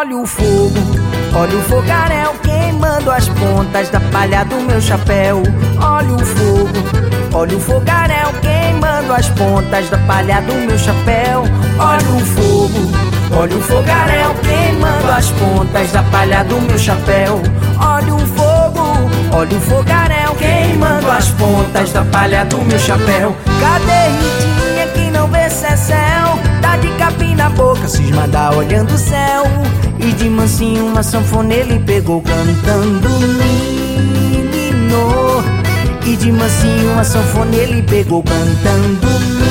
Olha o fogo, olha o fogaréu queimando as pontas da palha do meu chapéu. Olha o fogo, olha o fogaréu queimando as pontas da palha do meu chapéu. Olha o fogo, olha o fogaréu queimando as pontas da palha do meu chapéu. Olha o fogo, olha o fogaréu queimando as pontas da palha do meu chapéu. Cadê Ritinha que não vê se é céu? Tá de capim na boca, cismada olhando o céu. E de mansinho uma sanfona ele pegou cantando menino. E de mansinho uma sanfona ele pegou cantando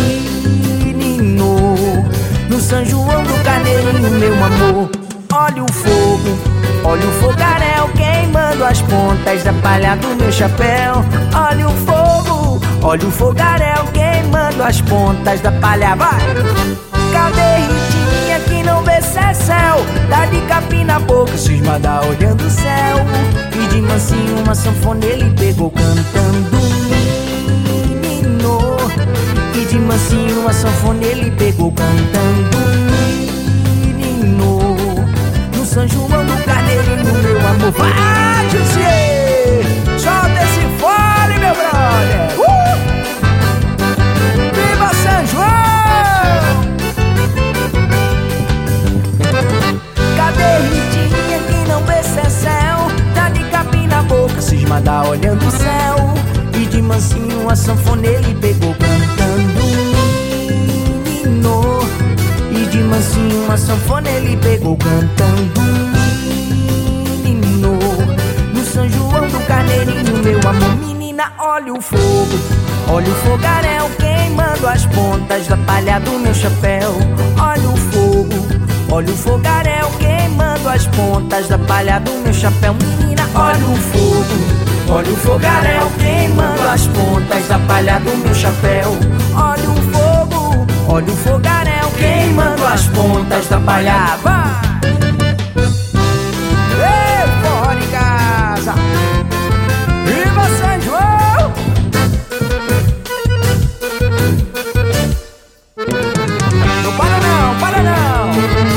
menino. No São João do Carneirinho, meu amor. Olha o fogo, olha o fogaréu queimando as pontas da palha do meu chapéu. Olha o fogo, olha o fogaréu queimando as pontas da palha. Vai! Cadê Ritinha que não vê se é céu? Tá de capim na boca, cismada olhando o céu. E de mansinho uma sanfona ele pegou cantando menino. E de mansinho uma sanfona ele pegou cantando menino. No São João do Carneirinho, meu amor. Vai, José! Solta esse fole, meu brother! Viva São João! Cadê Ritinha que não vê se é céu? Tá de capim na boca, cismada olhando o céu. E de mansinho uma sanfona ele pegou cantando menino. E de mansinho uma sanfona ele pegou cantando menino. No São João do Carneirinho, meu amor. Menina, olha o fogo, olha o fogaréu queimando as pontas da palha do meu chapéu. Olha o fogo, olha o fogaréu queimando as pontas da palha do meu chapéu. Menina, olha o fogo, olha o fogaréu queimando as pontas da palha do meu chapéu. Olha o fogo, olha o fogaréu queimando as pontas da palha. Vai! Ei, forró de casa! Viva São João! Não para não, para não!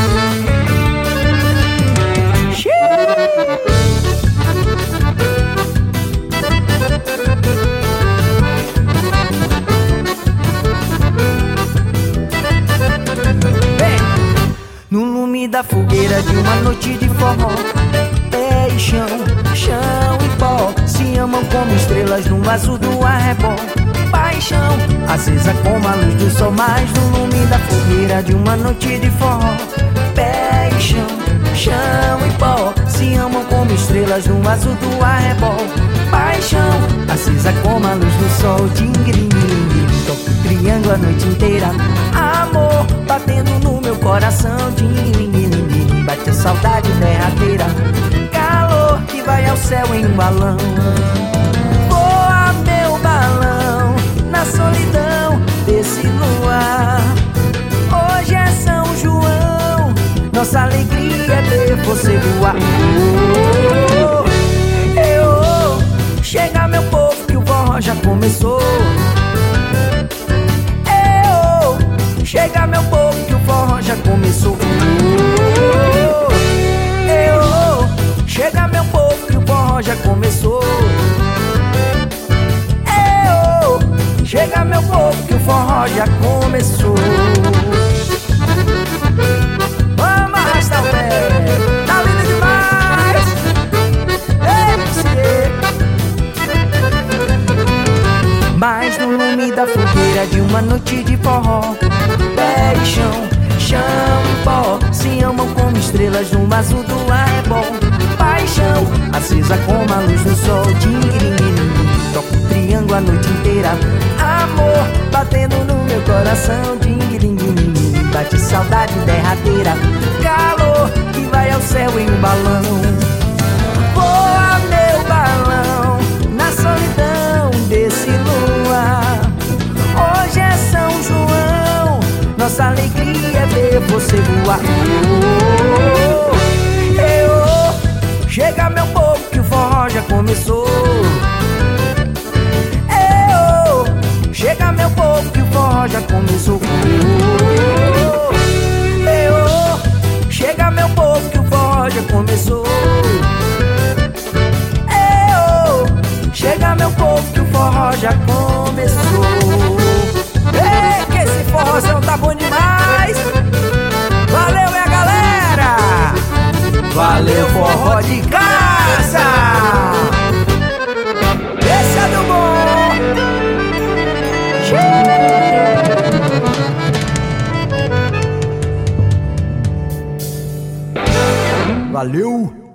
No lume da fogueira de uma noite de forró, pé e chão, chão e pó se amam como estrelas no azul do arrebol. Paixão, acesa como a luz do sol. Mas no lume da fogueira de uma noite de forró, pé e chão, chão e pó se amam como estrelas no azul do arrebol. Paixão, acesa como a luz do sol. Dingue-dingue-dingue, toco triângulo a noite inteira. Amor, batendo no meu coração. Dingue-dingue-dingue, bate a saudade derradeira. Calor que vai ao céu em um balão. Voa meu balão na solidão desse luar. Hoje é São João, nossa alegria é ver você voar. Chega meu povo que o forró já começou. Chega meu povo que o forró já começou. Chega meu povo que o forró já começou. Chega meu povo que o forró já começou. Vamos arrastar o pé, tá lindo demais. Ei, você. Mas no lume da fogueira de uma noite de forró, pé e chão, chão e pó se amam como estrelas no azul do arrebol. Paixão, acesa como a luz do sol. Dingue-dingue-dingue, toco triângulo a noite inteira. Amor, batendo no meu coração. Dingue-dingue-dingue, bate saudade derradeira. Calor que vai ao céu em um balão. Voa meu balão na solidão desse luar. Hoje é São João, nossa alegria é ver você voar. Chega meu povo que o forró já começou. Chega meu povo que o forró já começou. Chega meu povo que o forró Valeu!